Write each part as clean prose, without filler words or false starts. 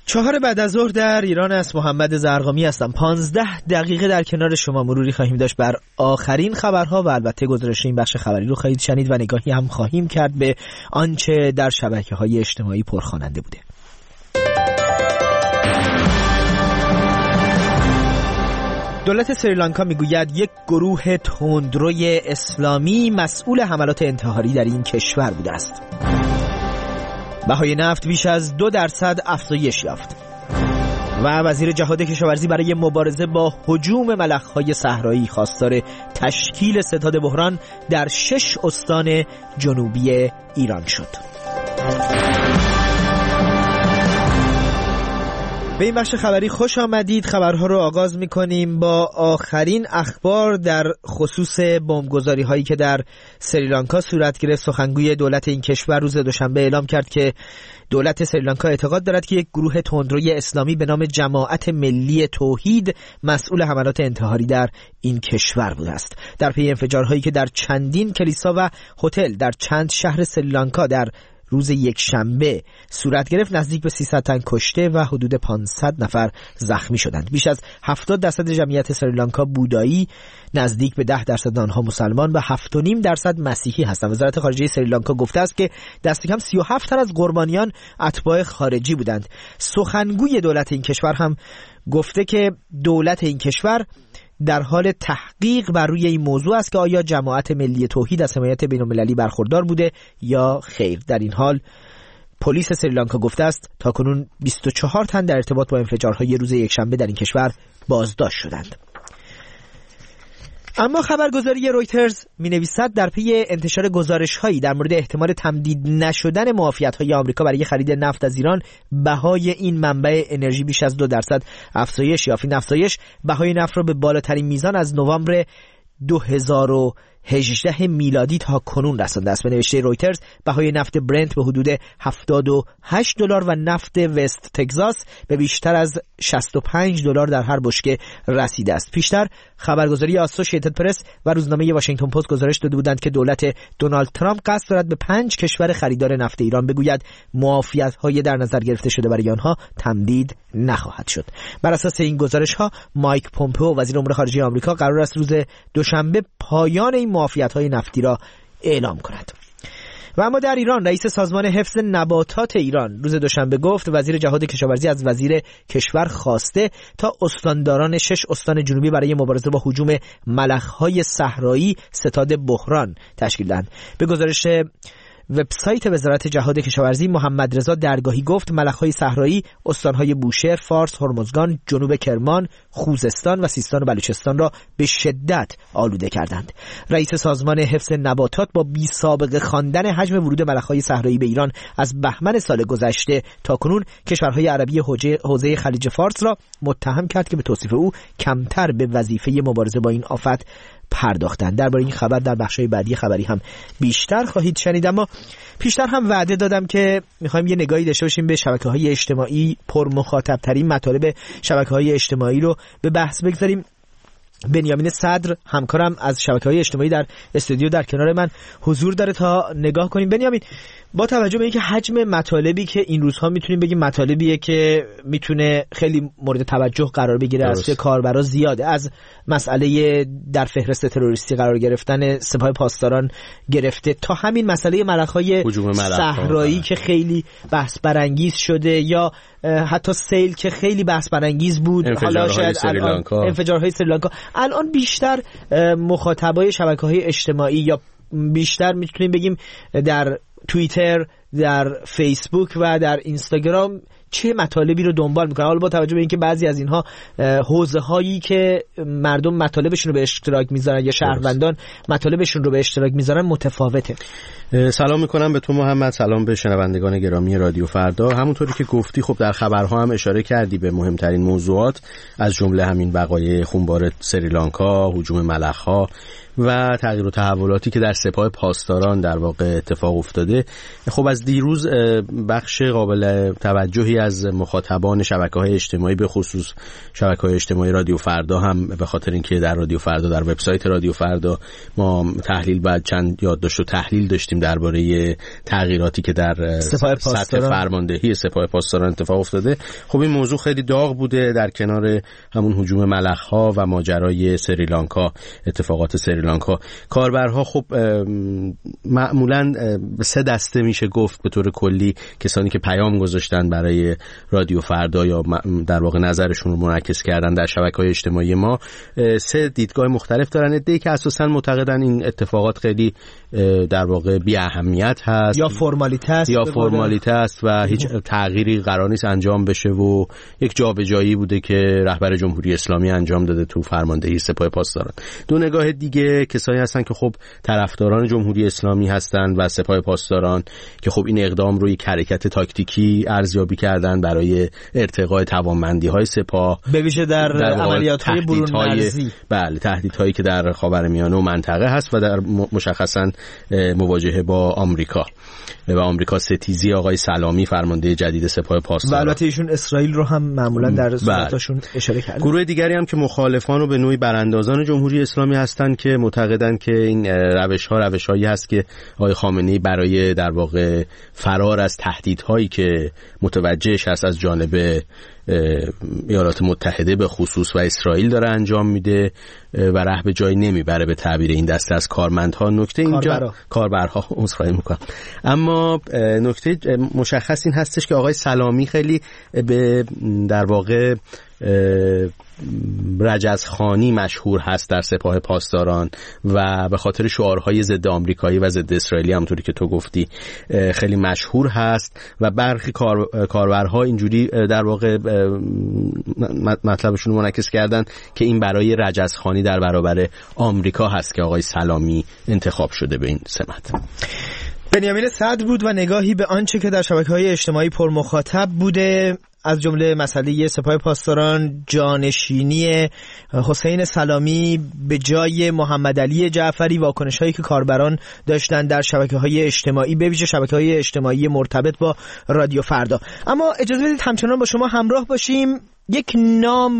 4 بعد از ظهر در ایران است. محمد زرقامی هستم. 15 دقیقه در کنار شما مروری خواهیم داشت بر آخرین خبرها و البته گزارش این بخش خبری رو خواهید شنید و نگاهی هم خواهیم کرد به آنچه در شبکه‌های اجتماعی پرخواننده بوده. دولت سریلانکا میگوید یک گروه تندروی اسلامی مسئول حملات انتحاری در این کشور بوده است. بهای نفت بیش از 2% افزایش یافت و وزیر جهاد کشاورزی برای مبارزه با هجوم ملخ‌های صحرایی خواستار تشکیل ستاد بحران در 6 استان جنوبی ایران شد. به این بخش خبری خوش آمدید. خبرها رو آغاز می‌کنیم با آخرین اخبار در خصوص بمبگذاری هایی که در سریلانکا صورت گرفت. سخنگوی دولت این کشور روز دوشنبه اعلام کرد که دولت سریلانکا اعتقاد دارد که یک گروه تندروی اسلامی به نام جماعت ملی توحید مسئول حملات انتحاری در این کشور بوده است. در پی انفجارهایی که در چندین کلیسا و هتل در چند شهر سریلانکا در روز یک شنبه صورت گرفت، نزدیک به 300 تن کشته و حدود 500 نفر زخمی شدند. بیش از 70% جمعیت سریلانکا بودایی، نزدیک به 10% آنها مسلمان و 7.5% مسیحی هستند. وزارت خارجه سریلانکا گفته است که دست کم 37 تن از قربانیان اتباع خارجی بودند. سخنگوی دولت این کشور هم گفته که دولت این کشور در حال تحقیق بر روی این موضوع است که آیا جماعت ملی توحید از حمایت بین‌المللی برخوردار بوده یا خیر. در این حال پلیس سریلانکا گفته است تاکنون 24 تن در ارتباط با انفجارهای روز یکشنبه در این کشور بازداشت شدند. اما خبرگزاری رویترز می‌نویسد در پی انتشار گزارش‌هایی در مورد احتمال تمدید نشدن معافیت‌های آمریکا برای خرید نفت از ایران، بهای این منبع انرژی بیش از 2% افزایش یافت. این افزایش بهای نفت را به بالاترین میزان از نوامبر 2018 میلادی تا کنون رسانده است. به نوشته رویترز بهای نفت برنت به حدود $78 و نفت وست تگزاس به بیشتر از $65 در هر بشکه رسیده است. پیشتر خبرگزاری آسوشیتد پرس و روزنامه واشنگتن پست گزارش داده بودند که دولت دونالد ترامپ قصد دارد به 5 کشور خریدار نفت ایران بگوید معافیت‌های در نظر گرفته شده برای آنها تمدید نخواهد شد. بر اساس این گزارش‌ها مایک پومپئو وزیر امور خارجه آمریکا قرار است روز دوشنبه پایان این معافیت‌های نفتی را اعلام کند. و اما در ایران رئیس سازمان حفظ نباتات ایران روز دوشنبه گفت وزیر جهاد کشاورزی از وزیر کشور خواسته تا استانداران 6 استان جنوبی برای مبارزه با هجوم ملخ‌های صحرایی ستاد بحران تشکیل دهند. به گزارش وبسایت وزارت جهاد کشاورزی محمد رضا درگاهی گفت ملخ‌های صحرایی استان‌های بوشهر، فارس، هرمزگان، جنوب کرمان، خوزستان و سیستان و بلوچستان را به شدت آلوده کردند. رئیس سازمان حفظ نباتات با بی‌سابقه خواندن حجم ورود ملخ‌های صحرایی به ایران از بهمن سال گذشته تاکنون کشورهای عربی حوزه خلیج فارس را متهم کرد که به توصیف او کمتر به وظیفه مبارزه با این آفت پرداختند. درباره این خبر در بخش‌های بعدی خبری هم بیشتر خواهید شنید. اما پیشتر هم وعده دادم که می‌خوایم یه نگاهی داشته باشیم به شبکه‌های اجتماعی. پر مخاطب‌ترین مطالب شبکه‌های اجتماعی رو به بحث بگذاریم. بنیامین صدر همکارم از شبکه‌های اجتماعی در استودیو در کنار من حضور داره تا نگاه کنیم. بنیامین، با توجه به اینکه حجم مطالبی که این روزها میتونیم بگیم مطالبیه که میتونه خیلی مورد توجه قرار بگیره از کاربرا زیاده، از مسئله در فهرست تروریستی قرار گرفتن سپاه پاسداران گرفته تا همین مسئله ملخ‌های صحرایی که خیلی بحث برانگیز شده یا حتی سیل که خیلی بحث برانگیز بود، حالا شاید انفجارهای سریلانکا. الان بیشتر مخاطبای شبکه‌های اجتماعی یا بیشتر میتونیم بگیم در توییتر، در فیسبوک و در اینستاگرام چه مطالبی رو دنبال میکنن؟ حالا با توجه به اینکه بعضی از اینها حوزه هایی که مردم مطالبشون رو به اشتراک میذارن یا شهروندان مطالبشون رو به اشتراک میذارن متفاوته. سلام میکنم به تو محمد، سلام به شنوندگان گرامی رادیو فردا. همونطوری که گفتی خب در خبرها هم اشاره کردی به مهمترین موضوعات، از جمله همین وقایع خونبار سریلانکا، هجوم ملخ‌ها و تغییر و تحولاتی که در سپاه پاسداران در واقع اتفاق افتاده. خب از از دیروز بخش قابل توجهی از مخاطبان شبکه‌های اجتماعی به خصوص شبکه‌های اجتماعی رادیو فردا هم به خاطر اینکه در رادیو فردا در وبسایت رادیو فردا ما تحلیل بعد چند یادداشت و تحلیل داشتیم درباره تغییراتی که در سطح فرماندهی سپاه پاسداران اتفاق افتاده. خب این موضوع خیلی داغ بوده در کنار همون هجوم ملخ‌ها و ماجرای سریلانکا، اتفاقات سریلانکا. کاربرها خب معمولاً سه دسته میشه گفت به طور کلی، کسانی که پیام گذاشتن برای رادیو فردا یا در واقع نظرشون رو منعکس کردن در شبکه‌های اجتماعی ما، سه دیدگاه مختلف دارن. عده‌ای که اساساً معتقدن این اتفاقات خیلی در واقع بی اهمیت هست یا فرمالیته است و هیچ تغییری قرار نیست انجام بشه و یک جابجایی بوده که رهبر جمهوری اسلامی انجام داده تو فرماندهی سپاه پاسداران. دو نگاه دیگه کسایی هستن که خب طرفداران جمهوری اسلامی هستن و سپاه پاسداران که خب این اقدام رو یک حرکت تاکتیکی ارزیابی کردن برای ارتقاء توانمندی‌های سپاه، به ویژه در عملیات‌های برون مرزی. بله، تهدیدهایی که در خاورمیانه و منطقه هست و در مشخصاً مواجهه با آمریکا و آمریکا ستیزی آقای سلامی فرمانده جدید سپاه پاسداران. و البته ایشون اسرائیل رو هم معمولاً در صحبتاشون اشاره کردن. گروه دیگری هم که مخالفان و به نوعی براندازان جمهوری اسلامی هستند که معتقدند که این روش‌هایی هست که آقای خامنه‌ای برای در واقع فرار از تهدیدهایی که متوجهش هست از جانب ایالات متحده به خصوص و اسرائیل داره انجام میده و ره به جایی نمیبره به تعبیر این دسته از کارمندها. نکته اینجا کاربرها عذرخواهی میکنم، اما نکته مشخص این هستش که آقای سلامی خیلی به در واقع رجزخوانی مشهور هست در سپاه پاسداران و به خاطر شعارهای ضد آمریکایی و ضد اسرائیلی همونطوری که تو گفتی خیلی مشهور هست و برخی کاربرها اینجوری در واقع مطلبشون رو منعکس کردن که این برای رجزخوانی در برابر آمریکا هست که آقای سلامی انتخاب شده به این سمت. بنیامین صدر بود و نگاهی به آنچه که در شبکه‌های اجتماعی پر مخاطب بوده، از جمله مسئله سپاه پاسداران، جانشینی حسین سلامی به جای محمد علی جعفری، واکنش‌هایی که کاربران داشتن در شبکه‌های اجتماعی، به ویژه شبکه‌های اجتماعی مرتبط با رادیو فردا. اما اجازه بدید همچنان با شما همراه باشیم. یک نام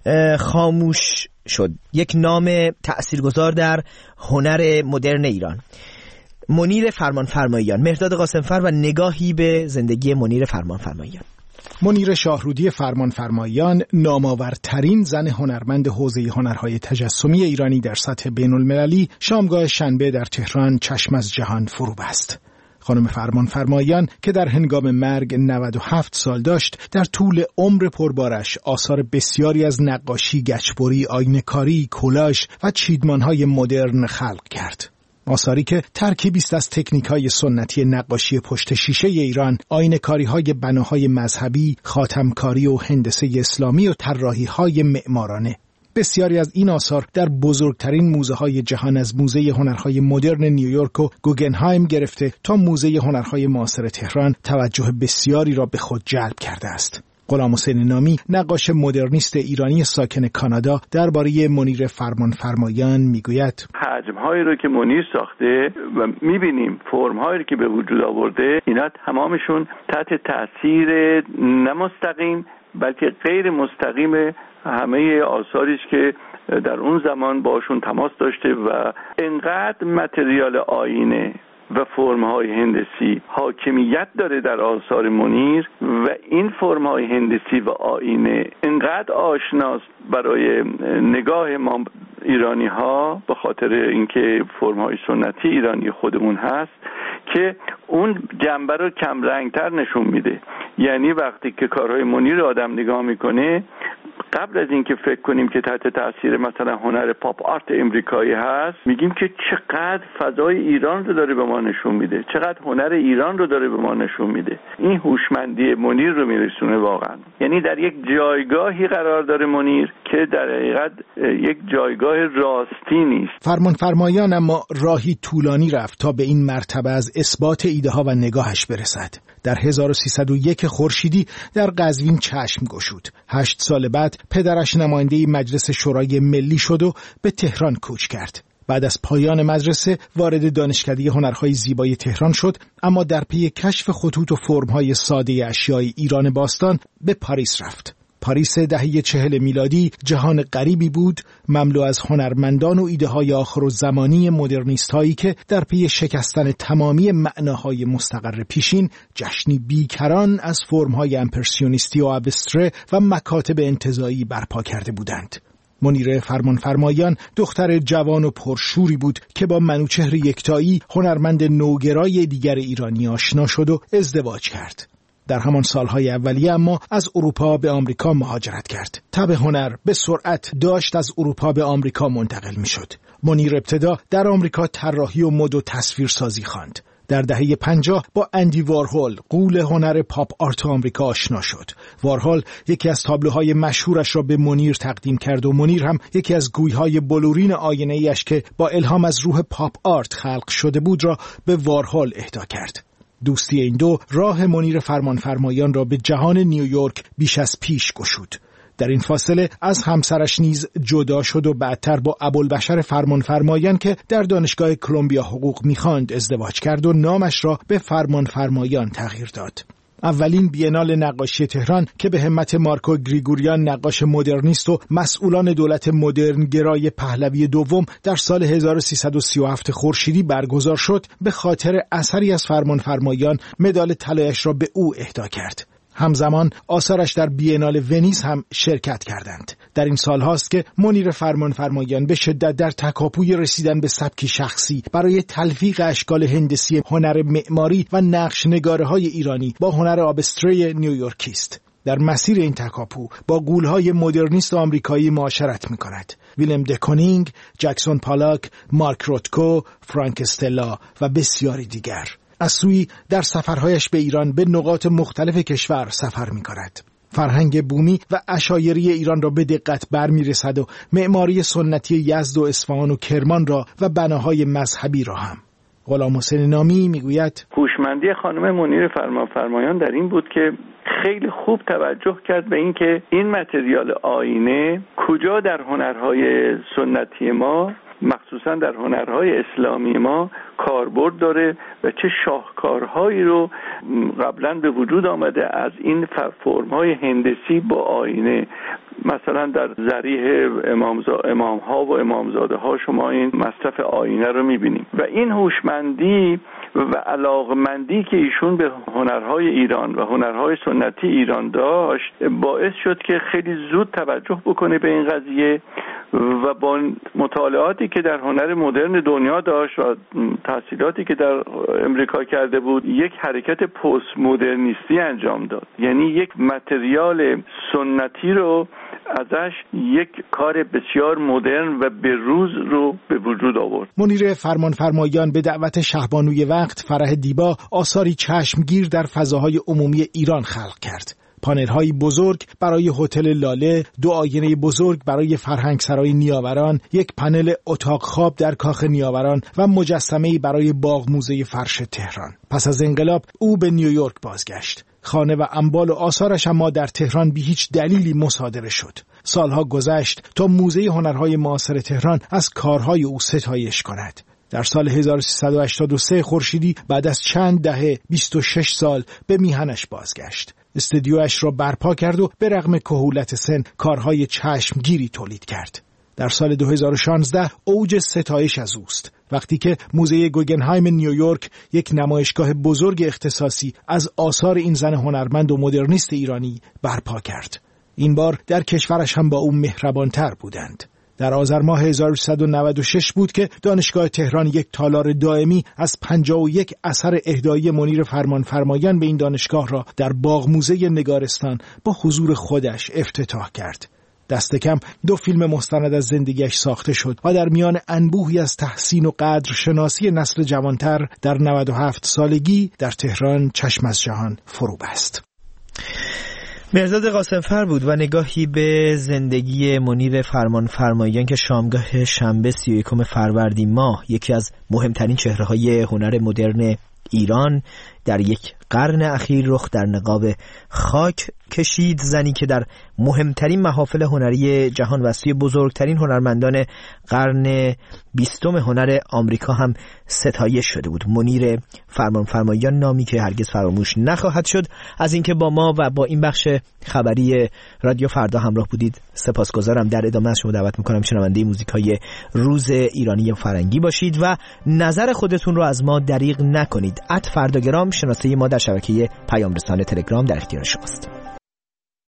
خاموش شد، یک نام تأثیرگذار در هنر مدرن ایران، منیر فرمانفرماییان. مهرداد قاسمفر و نگاهی به زندگی منیر فرمانفرماییان. منیر شاهرودی فرمانفرماییان نامآورترین زن هنرمند حوزه هنرهای تجسمی ایرانی در سطح بین‌المللی شامگاه شنبه در تهران چشم از جهان فرو بست. خانم فرمانفرماییان که در هنگام مرگ 97 سال داشت، در طول عمر پربارش آثار بسیاری از نقاشی، گچبری، آینه‌کاری، کولاژ و چیدمان‌های مدرن خلق کرد. آثاری که ترکیبی است از تکنیک‌های سنتی نقاشی پشت شیشه ایران، آینه‌کاری‌های بناهای مذهبی، خاتمکاری و هندسه اسلامی و طراحی‌های معمارانه. بسیاری از این آثار در بزرگترین موزه‌های جهان، از موزه هنرهای مدرن نیویورک و گوگنهایم گرفته تا موزه هنرهای معاصر تهران، توجه بسیاری را به خود جلب کرده است. غلام حسین نامی، نقاش مدرنیست ایرانی ساکن کانادا، درباره منیر فرمانفرماییان میگوید: حجم‌هایی رو که منیر ساخته و می‌بینیم فرم‌هایی که به وجود آورده، اینا تمامشون تحت تأثیر نه مستقیم بلکه غیر مستقیم همه آثاری است که در اون زمان باشون تماس داشته و انقدر متریال آینه و فرم‌های هندسی حاکمیت داره در آثار منیر و این فرم‌های هندسی و آینه انقدر آشناست برای نگاه ما ایرانی‌ها به خاطر اینکه فرم‌های سنتی ایرانی خودمون هست که اون جنبه رو کم رنگتر نشون میده. یعنی وقتی که کارهای منیر آدم نگاه میکنه، قبل از اینکه فکر کنیم که تحت تاثیر مثلا هنر پاپ آرت امریکایی هست، میگیم که چقدر فضای ایران رو داره به ما نشون میده، چقدر هنر ایران رو داره به ما نشون میده. این هوشمندی منیر رو میرسونه واقعا. یعنی در یک جایگاهی قرار داره منیر که در حقیقت یک جایگاه راستی نیست. فرمانفرمایان اما راهی طولانی رفت تا به این مرتبه از اثبات ایده ها و نگاهش برسد. در 1301 خورشیدی در قزوین چشم گشود. 8 سال بعد پدرش نماینده مجلس شورای ملی شد و به تهران کوچ کرد. بعد از پایان مدرسه وارد دانشکده هنرهای زیبای تهران شد، اما در پی کشف خطوط و فرم‌های ساده اشیای ایران باستان به پاریس رفت. پاریس دهه 40 میلادی جهان غریبی بود، مملو از هنرمندان و ایده‌های آخرالزمانی مدرنیست‌هایی که در پی شکستن تمامی معناهای مستقر پیشین جشنی بیکران از فرم‌های امپرسیونیستی و ابستره و مکاتب انتزاعی برپا کرده بودند. منیر فرمانفرمایان دختر جوان و پرشوری بود که با منوچهر یکتایی هنرمند نوگرای دیگر ایرانی آشنا شد و ازدواج کرد. در همان سالهای اولیه اما از اروپا به آمریکا مهاجرت کرد. تب هنر به سرعت داشت از اروپا به آمریکا منتقل می شد. منیر ابتدا در آمریکا طراحی و مد و تصویرسازی خواند. در دهه 50 با اندی وارهول غول هنر پاپ آرت آمریکا آشنا شد. وارهول یکی از تابلوهای مشهورش را به منیر تقدیم کرد و منیر هم یکی از گویهای بلورین آینه‌ایش که با الهام از روح پاپ آرت خلق شده بود را به وارهول اهدا کرد. دوستی این دو راه منیر فرمانفرمایان را به جهان نیویورک بیش از پیش گشود. در این فاصله از همسرش نیز جدا شد و بعدتر با ابوالبشر فرمانفرمایان که در دانشگاه کلمبیا حقوق می‌خواند ازدواج کرد و نامش را به فرمانفرمایان تغییر داد. اولین بینال نقاشی تهران که به همت مارکو گریگوریان نقاش مدرنیست و مسئولان دولت مدرن گرای پهلوی دوم در سال 1337 خورشیدی برگزار شد، به خاطر اثری از فرمانفرمایان مدال طلایش را به او اهدا کرد. همزمان آثارش در بینال ونیز هم شرکت کردند. در این سال هاست که منیر فرمانفرمایان به شدت در تکاپوی رسیدن به سبکی شخصی برای تلفیق اشکال هندسی هنر معماری و نقش نگاره‌های ایرانی با هنر آبستره نیویورکی است. در مسیر این تکاپو با غول‌های مدرنیست آمریکایی معاشرت می‌کند. ویلم دکونینگ، جکسون پالاک، مارک روتکو، فرانک استلا و بسیاری دیگر. از سوی در سفرهایش به ایران به نقاط مختلف کشور سفر می‌کند. فرهنگ بومی و عشایری ایران را به دقت برمی‌رسد و معماری سنتی یزد و اصفهان و کرمان را و بناهای مذهبی را هم. غلام حسین نامی میگوید هوشمندی خانم منیر فرمانفرمایان در این بود که خیلی خوب توجه کرد به این که این متریال آینه کجا در هنرهای سنتی ما، مخصوصا در هنرهای اسلامی ما کاربرد داره و چه شاهکارهایی رو قبلا به وجود آمده از این فرم‌های هندسی با آینه. مثلا در ضریح امام‌ها و امامزاده‌ها شما این مصرف آینه رو می‌بینیم و این هوشمندی و علاقمندی که ایشون به هنرهای ایران و هنرهای سنتی ایران داشت باعث شد که خیلی زود توجه بکنه به این قضیه و با مطالعاتی که در هنر مدرن دنیا داشت و تحصیلاتی که در امریکا کرده بود یک حرکت پست مدرنیستی انجام داد. یعنی یک متریال سنتی رو ازش یک کار بسیار مدرن و بروز رو به وجود آورد. منیر فرمانفرمایان به دعوت شهبانوی وقت فرح دیبا آثاری چشمگیر در فضاهای عمومی ایران خلق کرد. پانل‌های بزرگ برای هتل لاله، 2 آینه بزرگ برای فرهنگسرای نیاوران، یک پنل اتاق خواب در کاخ نیاوران و مجسمه‌ای برای باغ موزه فرش تهران. پس از انقلاب او به نیویورک بازگشت. خانه و انبال و آثارش اما در تهران بی هیچ دلیلی مصادره شد. سالها گذشت تا موزه هنرهای معاصر تهران از کارهای او ستایش کند. در سال 1383 خورشیدی بعد از چند دهه 26 سال به میهنش بازگشت. استودیویش را برپا کرد و به رغم کهولت سن کارهای چشمگیری تولید کرد. در سال 2016 اوج ستایش از اوست وقتی که موزه گوگنهایم نیویورک یک نمایشگاه بزرگ اختصاصی از آثار این زن هنرمند و مدرنیست ایرانی برپا کرد. این بار در کشورش هم با او مهربانتر بودند. در آذر ماه 1396 بود که دانشگاه تهران یک تالار دائمی از 51 اثر اهدایی منیر فرمانفرمایان به این دانشگاه را در باغ موزه نگارستان با حضور خودش افتتاح کرد. دست کم 2 فیلم مستند از زندگیش ساخته شد و در میان انبوهی از تحسین و قدرشناسی نسل جوانتر در 97 سالگی در تهران چشم از جهان فرو بست. مهرزاد قاسمفر بود و نگاهی به زندگی منیر فرمانفرمایان که شامگاه شنبه 31 فروردین ماه یکی از مهمترین چهره‌های هنر مدرن ایران در یک قرن اخیر رخ در نقاب خاک کشید، زنی که در مهمترین محافل هنری جهان و سوی بزرگترین هنرمندان قرن 20 هنر آمریکا هم ستایش شده بود. منیر فرمانفرماییان، نامی که هرگز فراموش نخواهد شد. از اینکه با ما و با این بخش خبری رادیو فردا همراه بودید سپاسگزارم. در ادامه از شما دعوت میکنم شنونده موزیکای روز ایرانی فرنگی باشید و نظر خودتون رو از ما دریغ نکنید. @فرداگرام شناسه ما در شبکه پیام رسان تلگرام در اختیار شماست.